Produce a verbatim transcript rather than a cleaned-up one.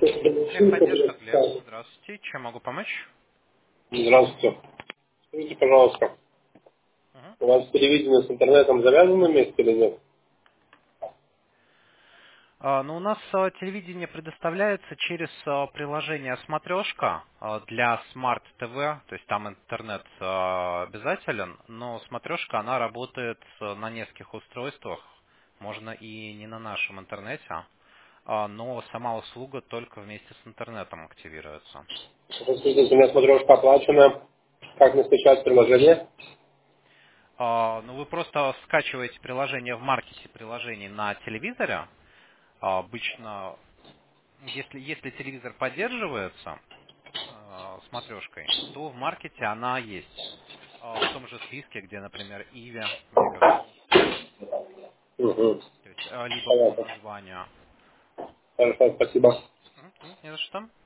Техподдержка Глеб. Здравствуйте. Чем могу помочь? Здравствуйте. Скажите, пожалуйста, Мгм. у вас телевидение с интернетом завязано вместе или нет? А, ну, у нас а, телевидение предоставляется через а, приложение «Смотрешка» а, для Smart ти ви, то есть там интернет а, обязателен, но «Смотрешка» она работает а, на нескольких устройствах, можно и не на нашем интернете, а, но сама услуга только вместе с интернетом активируется. Если у меня смотрешка оплачена, как мне скачать приложение? А, ну, вы просто скачиваете приложение в маркете приложений на телевизоре. А, Обычно, если, если телевизор поддерживается э, смотрешкой, то в маркете она есть. А, в том же списке, где, например, Иви, Мегафон, Угу. то есть, э, либо по Понятно. названию. Хорошо, спасибо. М, м, Не за что.